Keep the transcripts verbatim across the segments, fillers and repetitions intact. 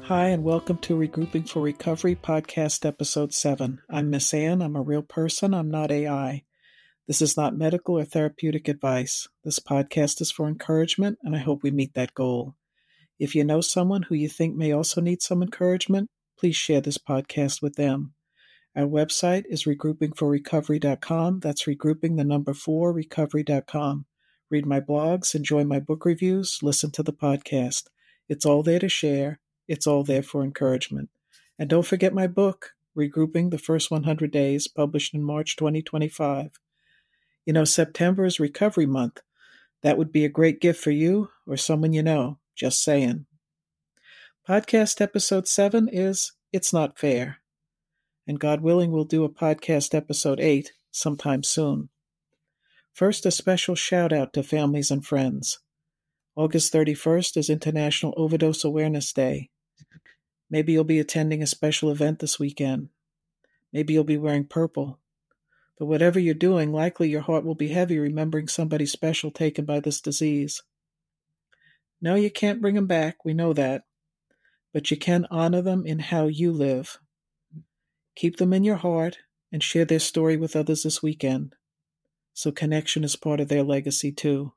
Hi, and welcome to Regrouping for Recovery Podcast Episode seven. I'm Miss Ann. I'm a real person. I'm not A I. This is not medical or therapeutic advice. This podcast is for encouragement, and I hope we meet that goal. If you know someone who you think may also need some encouragement, please share this podcast with them. Our website is regrouping for recovery dot com. That's regrouping the number four, recovery dot com. Read my blogs, enjoy my book reviews, listen to the podcast. It's all there to share. It's all there for encouragement. And don't forget my book, Regrouping the First one hundred Days, published in March twenty twenty-five. You know, September is Recovery Month. That would be a great gift for you or someone you know. Just saying. Podcast episode seven is It's Not Fair. And God willing, we'll do a podcast episode eight sometime soon. First, a special shout out to families and friends. August thirty-first is International Overdose Awareness Day. Maybe you'll be attending a special event this weekend. Maybe you'll be wearing purple. But whatever you're doing, likely your heart will be heavy remembering somebody special taken by this disease. No, you can't bring them back, we know that. But you can honor them in how you live. Keep them in your heart and share their story with others this weekend. So connection is part of their legacy too.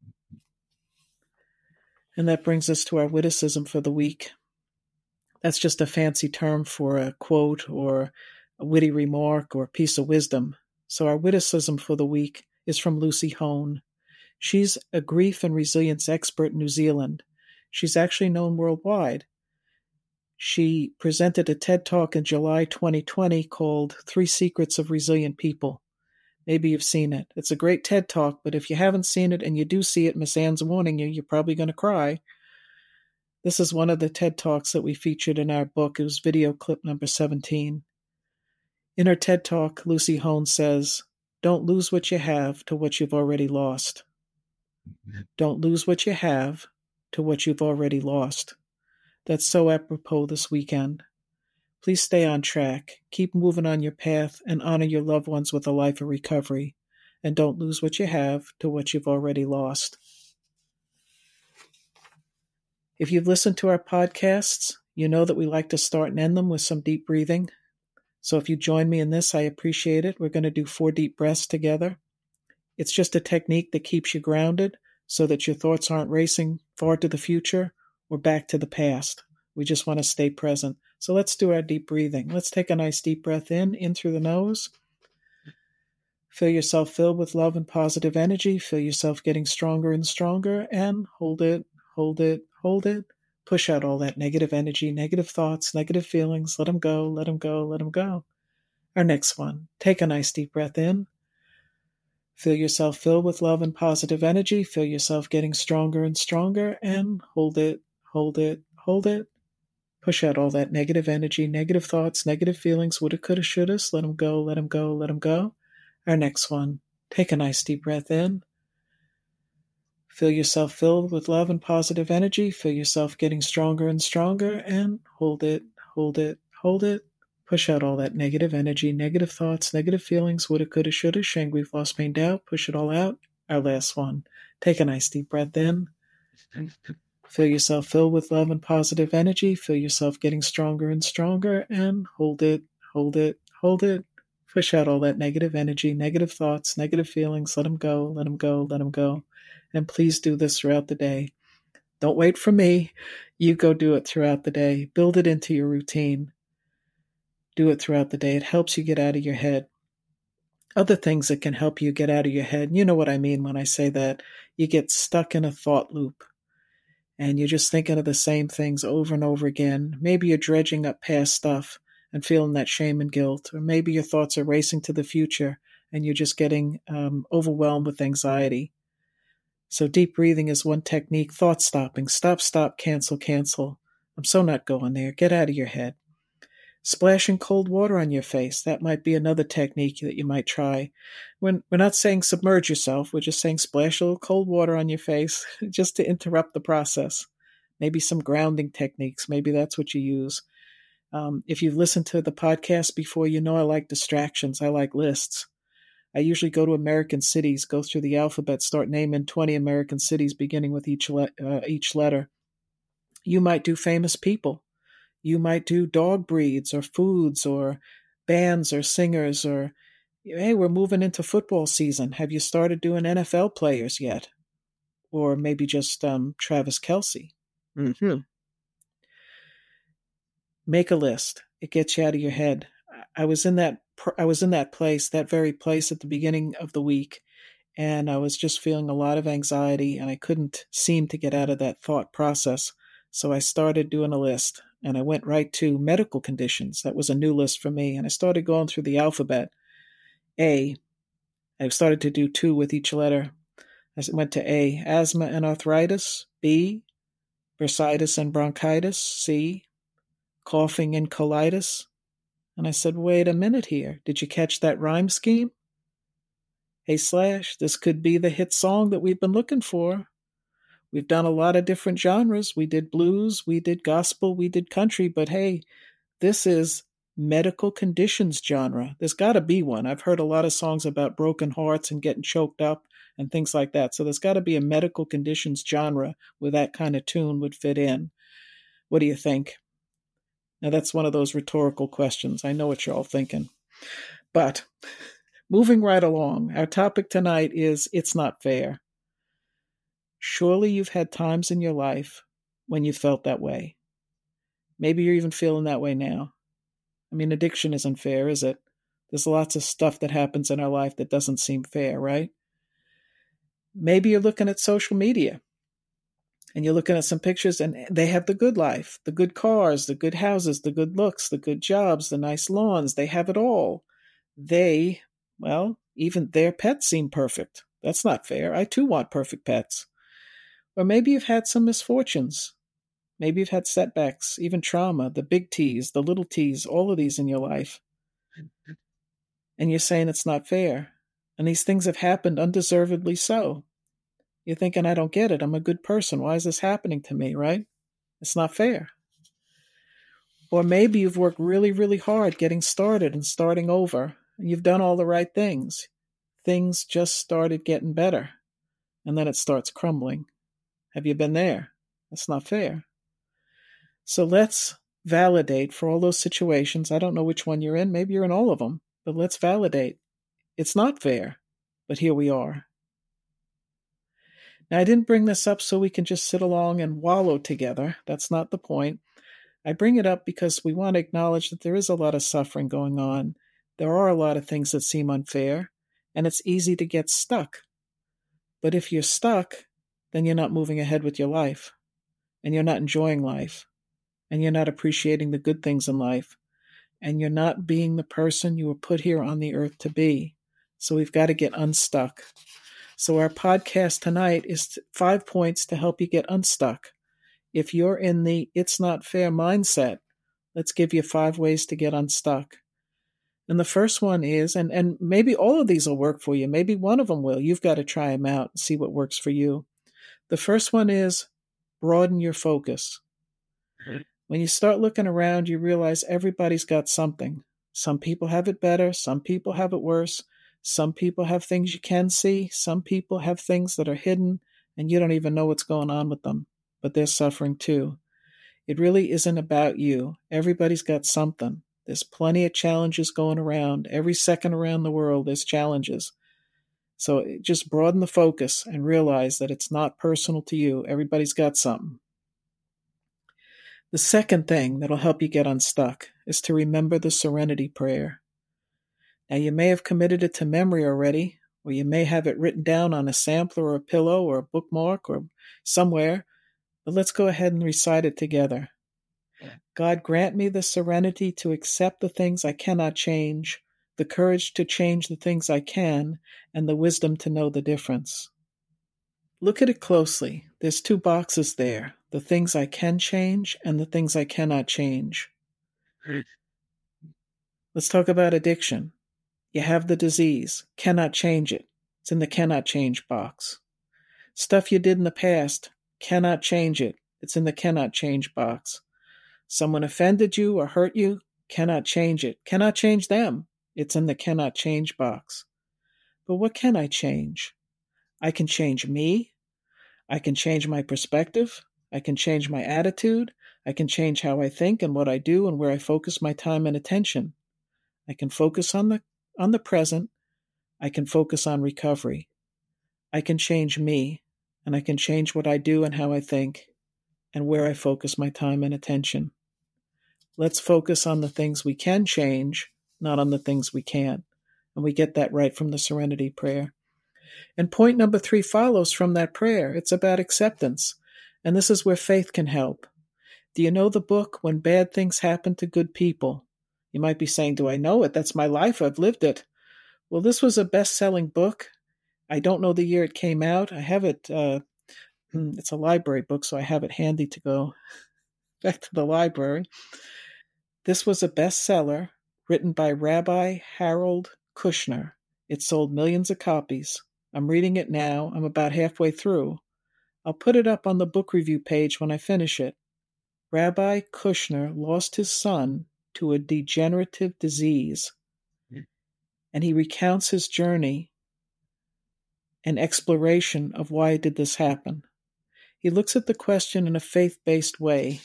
And that brings us to our witticism for the week. That's just a fancy term for a quote or a witty remark or a piece of wisdom. So our witticism for the week is from Lucy Hone. She's a grief and resilience expert in New Zealand. She's actually known worldwide. She presented a TED Talk in July twenty twenty called Three Secrets of Resilient People. Maybe you've seen it. It's a great TED Talk, but if you haven't seen it and you do see it, Miss Ann's warning you, you're probably going to cry. This is one of the TED Talks that we featured in our book. It was video clip number seventeen. In her TED Talk, Lucy Hone says, "Don't lose what you have to what you've already lost. Don't lose what you have to what you've already lost." That's so apropos this weekend. Please stay on track, keep moving on your path, and honor your loved ones with a life of recovery. And don't lose what you have to what you've already lost. If you've listened to our podcasts, you know that we like to start and end them with some deep breathing. So if you join me in this, I appreciate it. We're going to do four deep breaths together. It's just a technique that keeps you grounded so that your thoughts aren't racing far to the future or back to the past. We just want to stay present. So let's do our deep breathing. Let's take a nice deep breath in, in through the nose. Feel yourself filled with love and positive energy. Feel yourself getting stronger and stronger, and hold it, hold it, hold it. Push out all that negative energy, negative thoughts, negative feelings. Let them go, let them go, let them go. Our next one, take a nice deep breath in. Feel yourself filled with love and positive energy. Feel yourself getting stronger and stronger, and hold it, hold it, hold it. Push out all that negative energy, negative thoughts, negative feelings, woulda, coulda, shoulda. Let them go, let them go, let them go. Our next one, take a nice deep breath in. Feel yourself filled with love and positive energy. Feel yourself getting stronger and stronger, and hold it, hold it, hold it. Push out all that negative energy, negative thoughts, negative feelings, woulda, coulda, shoulda, shame, grief, loss, pain, doubt. Push it all out. Our last one, take a nice deep breath in. Feel yourself filled with love and positive energy. Feel yourself getting stronger and stronger, and hold it, hold it, hold it. Push out all that negative energy, negative thoughts, negative feelings. Let them go, let them go, let them go. And please do this throughout the day. Don't wait for me. You go do it throughout the day. Build it into your routine. Do it throughout the day. It helps you get out of your head. Other things that can help you get out of your head, you know what I mean when I say that. You get stuck in a thought loop. And you're just thinking of the same things over and over again. Maybe you're dredging up past stuff and feeling that shame and guilt. Or maybe your thoughts are racing to the future and you're just getting um, overwhelmed with anxiety. So deep breathing is one technique. Thought stopping. Stop, stop, cancel, cancel. I'm so not going there. Get out of your head. Splashing cold water on your face. That might be another technique that you might try. When we're not saying submerge yourself, we're just saying splash a little cold water on your face just to interrupt the process. Maybe some grounding techniques. Maybe that's what you use. Um, if you've listened to the podcast before, you know I like distractions. I like lists. I usually go to American cities, go through the alphabet, start naming twenty American cities, beginning with each le- uh, each letter. You might do famous people. You might do dog breeds or foods or bands or singers or, hey, we're moving into football season. Have you started doing N F L players yet? Or maybe just um, Travis Kelce. Mm-hmm. Make a list. It gets you out of your head. I was in that I was in that place, that very place at the beginning of the week, and I was just feeling a lot of anxiety, and I couldn't seem to get out of that thought process. So I started doing a list, and I went right to medical conditions. That was a new list for me, and I started going through the alphabet. A. I started to do two with each letter. I went to A, asthma and arthritis. B, bursitis and bronchitis. C, coughing and colitis. And I said, wait a minute here. Did you catch that rhyme scheme? Hey, Slash, this could be the hit song that we've been looking for. We've done a lot of different genres. We did blues, we did gospel, we did country, but hey, this is medical conditions genre. There's got to be one. I've heard a lot of songs about broken hearts and getting choked up and things like that. So there's got to be a medical conditions genre where that kind of tune would fit in. What do you think? Now, that's one of those rhetorical questions. I know what you're all thinking. But moving right along, our topic tonight is It's Not Fair. Surely you've had times in your life when you felt that way. Maybe you're even feeling that way now. I mean, addiction isn't fair, is it? There's lots of stuff that happens in our life that doesn't seem fair, right? Maybe you're looking at social media and you're looking at some pictures and they have the good life, the good cars, the good houses, the good looks, the good jobs, the nice lawns. They have it all. They, well, even their pets seem perfect. That's not fair. I too want perfect pets. Or maybe you've had some misfortunes. Maybe you've had setbacks, even trauma, the big T's, the little T's, all of these in your life. And you're saying it's not fair. And these things have happened undeservedly so. You're thinking, I don't get it. I'm a good person. Why is this happening to me, right? It's not fair. Or maybe you've worked really, really hard getting started and starting over. And you've done all the right things. Things just started getting better. And then it starts crumbling. Have you been there? That's not fair. So let's validate for all those situations. I don't know which one you're in. Maybe you're in all of them. But let's validate. It's not fair. But here we are. Now, I didn't bring this up so we can just sit along and wallow together. That's not the point. I bring it up because we want to acknowledge that there is a lot of suffering going on. There are a lot of things that seem unfair, and it's easy to get stuck. But if you're stuck, then you're not moving ahead with your life, and you're not enjoying life, and you're not appreciating the good things in life, and you're not being the person you were put here on the earth to be. So we've got to get unstuck. So our podcast tonight is five points to help you get unstuck. If you're in the it's not fair mindset, let's give you five ways to get unstuck. And the first one is, and, and maybe all of these will work for you. Maybe one of them will. You've got to try them out and see what works for you. The first one is broaden your focus. When you start looking around, you realize everybody's got something. Some people have it better. Some people have it worse. Some people have things you can see. Some people have things that are hidden and you don't even know what's going on with them, but they're suffering too. It really isn't about you. Everybody's got something. There's plenty of challenges going around. Every second around the world, there's challenges. So just broaden the focus and realize that it's not personal to you. Everybody's got something. The second thing that'll help you get unstuck is to remember the serenity prayer. Now, you may have committed it to memory already, or you may have it written down on a sampler or a pillow or a bookmark or somewhere, but let's go ahead and recite it together. God, grant me the serenity to accept the things I cannot change, the courage to change the things I can, and the wisdom to know the difference. Look at it closely. There's two boxes there, the things I can change and the things I cannot change. Let's talk about addiction. You have the disease, cannot change it. It's in the cannot change box. Stuff you did in the past, cannot change it. It's in the cannot change box. Someone offended you or hurt you, cannot change it. Cannot change them. It's in the cannot change box. But what can I change? I can change me. I can change my perspective. I can change my attitude. I can change how I think and what I do and where I focus my time and attention. I can focus on the on the present. I can focus on recovery. I can change me, and I can change what I do and how I think and where I focus my time and attention. Let's focus on the things we can change, not on the things we can't. And we get that right from the Serenity Prayer. And point number three follows from that prayer. It's about acceptance. And this is where faith can help. Do you know the book, When Bad Things Happen to Good People? You might be saying, do I know it? That's my life. I've lived it. Well, this was a best-selling book. I don't know the year it came out. I have it. Uh, it's a library book, so I have it handy to go back to the library. This was a bestseller written by Rabbi Harold Kushner. It sold millions of copies. I'm reading it now. I'm about halfway through. I'll put it up on the book review page when I finish it. Rabbi Kushner lost his son to a degenerative disease, and he recounts his journey and exploration of why did this happen. He looks at the question in a faith-based way.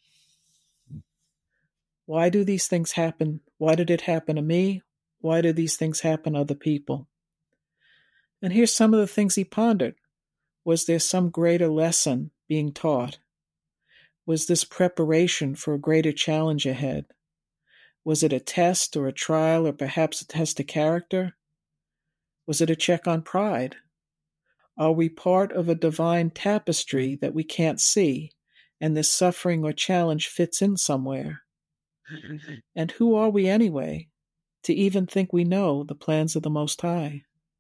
Why do these things happen? Why did it happen to me? Why do these things happen to other people? And here's some of the things he pondered. Was there some greater lesson being taught? Was this preparation for a greater challenge ahead? Was it a test or a trial or perhaps a test of character? Was it a check on pride? Are we part of a divine tapestry that we can't see, and this suffering or challenge fits in somewhere? And who are we anyway, to even think we know the plans of the Most High?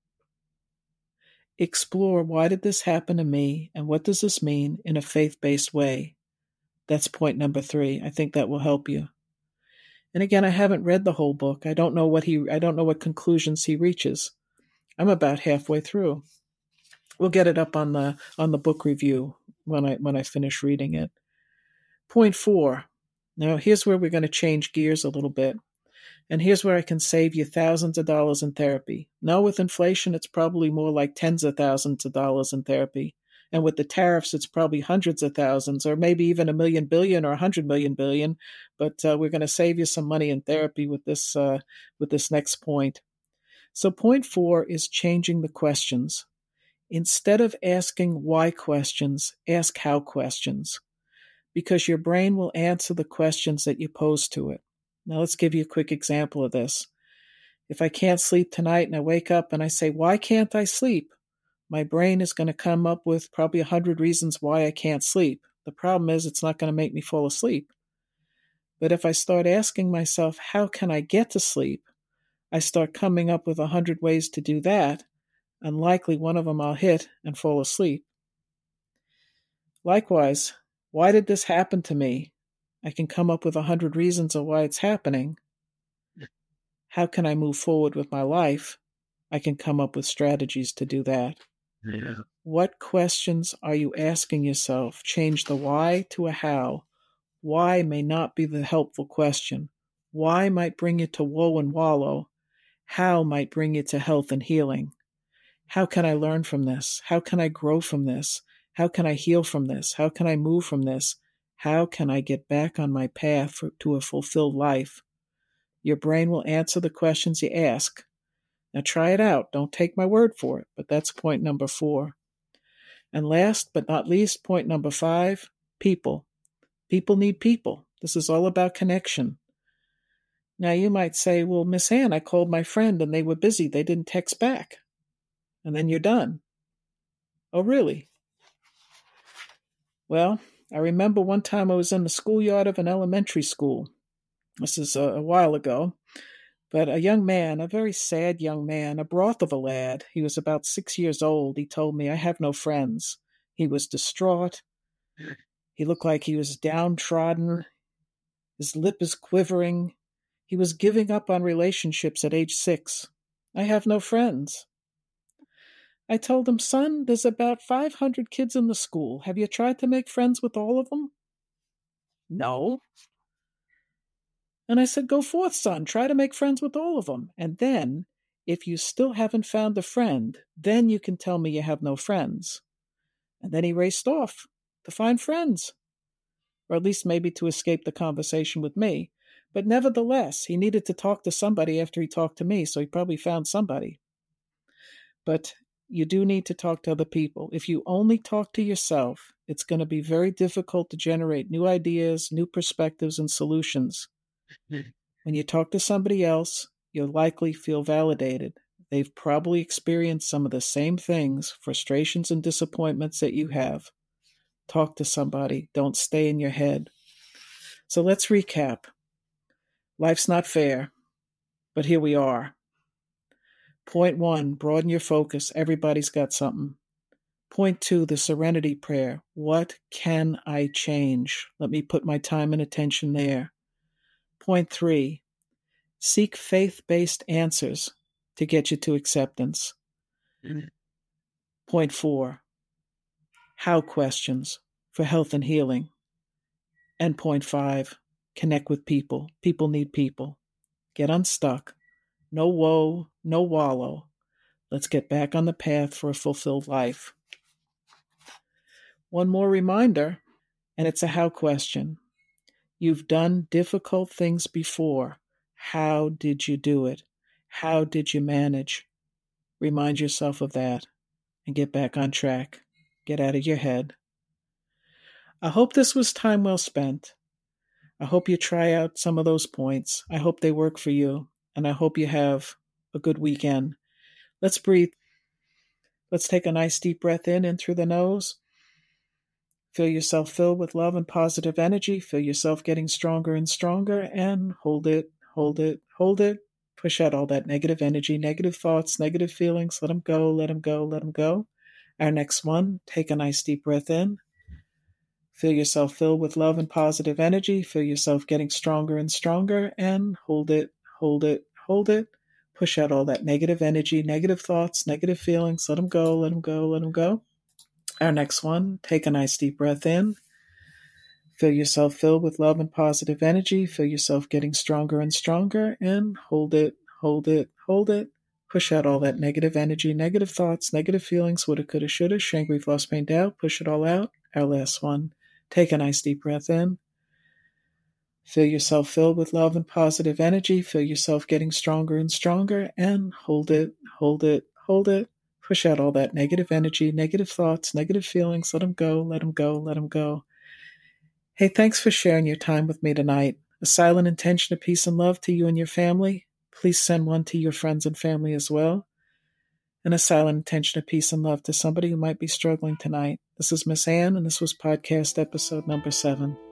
Explore why did this happen to me, and what does this mean in a faith-based way. That's point number three. I think that will help you. And again, I haven't read the whole book. I don't know what he I don't know what conclusions he reaches. I'm about halfway through. We'll get it up on the on the book review when I when I finish reading it. Point four. Now here's where we're going to change gears a little bit. And here's where I can save you thousands of dollars in therapy. Now with inflation, it's probably more like tens of thousands of dollars in therapy. And with the tariffs, it's probably hundreds of thousands, or maybe even a million billion or a hundred million billion. But uh, we're going to save you some money in therapy with this uh, with this next point. So point four is changing the questions. Instead of asking why questions, ask how questions, because your brain will answer the questions that you pose to it. Now let's give you a quick example of this. If I can't sleep tonight and I wake up and I say, why can't I sleep? My brain is going to come up with probably a hundred reasons why I can't sleep. The problem is it's not going to make me fall asleep. But if I start asking myself, how can I get to sleep? I start coming up with a hundred ways to do that, and likely one of them I'll hit and fall asleep. Likewise, why did this happen to me? I can come up with a hundred reasons of why it's happening. How can I move forward with my life? I can come up with strategies to do that. Yeah. What questions are you asking yourself? Change the why to a how. Why may not be the helpful question. Why might bring you to woe and wallow. How might bring you to health and healing. How can I learn from this? How can I grow from this? How can I heal from this? How can I move from this? How can I get back on my path for, to a fulfilled life? Your brain will answer the questions you ask. Now try it out. Don't take my word for it, but that's point number four. And last but not least, point number five, people. People need people. This is all about connection. Now you might say, well, Miss Ann, I called my friend and they were busy. They didn't text back. And then you're done. Oh, really? Well, I remember one time I was in the schoolyard of an elementary school. This is a, a while ago. But a young man, a very sad young man, a broth of a lad, he was about six years old, he told me, I have no friends. He was distraught. He looked like he was downtrodden. His lip is quivering. He was giving up on relationships at age six. I have no friends. I told him, son, there's about five hundred kids in the school. Have you tried to make friends with all of them? No. And I said, go forth, son, try to make friends with all of them. And then, if you still haven't found a friend, then you can tell me you have no friends. And then he raced off to find friends. or at least maybe to escape the conversation with me. But nevertheless, he needed to talk to somebody after he talked to me, so he probably found somebody. But you do need to talk to other people. If you only talk to yourself, it's going to be very difficult to generate new ideas, new perspectives, and solutions. When you talk to somebody else, you'll likely feel validated. They've probably experienced some of the same things, frustrations and disappointments that you have. Talk to somebody. Don't stay in your head. So let's recap. Life's not fair, but here we are. Point one, broaden your focus. Everybody's got something. Point two, the serenity prayer. What can I change? Let me put my time and attention there. Point three, seek faith-based answers to get you to acceptance. Mm-hmm. Point four, how questions for health and healing. And point five, connect with people. People need people. Get unstuck. No woe, no wallow. Let's get back on the path for a fulfilled life. One more reminder, and it's a how question. You've done difficult things before. How did you do it? How did you manage? Remind yourself of that and get back on track. Get out of your head. I hope this was time well spent. I hope you try out some of those points. I hope they work for you, and I hope you have a good weekend. Let's breathe. Let's take a nice deep breath in in through the nose. Feel yourself filled with love and positive energy. Feel yourself getting stronger and stronger, and hold it, hold it, hold it. Push out all that negative energy, negative thoughts, negative feelings. Let them go, let them go, let them go. Our next one, take a nice deep breath in. Feel yourself filled with love and positive energy. Feel yourself getting stronger and stronger, and hold it, hold it, hold it. Push out all that negative energy, negative thoughts, negative feelings. Let them go, let them go, let them go. Our next one, take a nice deep breath in. Feel yourself filled with love and positive energy. Feel yourself getting stronger and stronger, and hold it, hold it, hold it. Push out all that negative energy, negative thoughts, negative feelings, woulda, coulda, shoulda, shame, grief, loss, pain, doubt. Push it all out. Our last one, take a nice deep breath in. Feel yourself filled with love and positive energy. Feel yourself getting stronger and stronger, and hold it, hold it, hold it. Push out all that negative energy, negative thoughts, negative feelings. Let them go, let them go, let them go. Hey, thanks for sharing your time with me tonight. A silent intention of peace and love to you and your family. Please send one to your friends and family as well. And a silent intention of peace and love to somebody who might be struggling tonight. This is Miss Ann, and this was podcast episode number seven.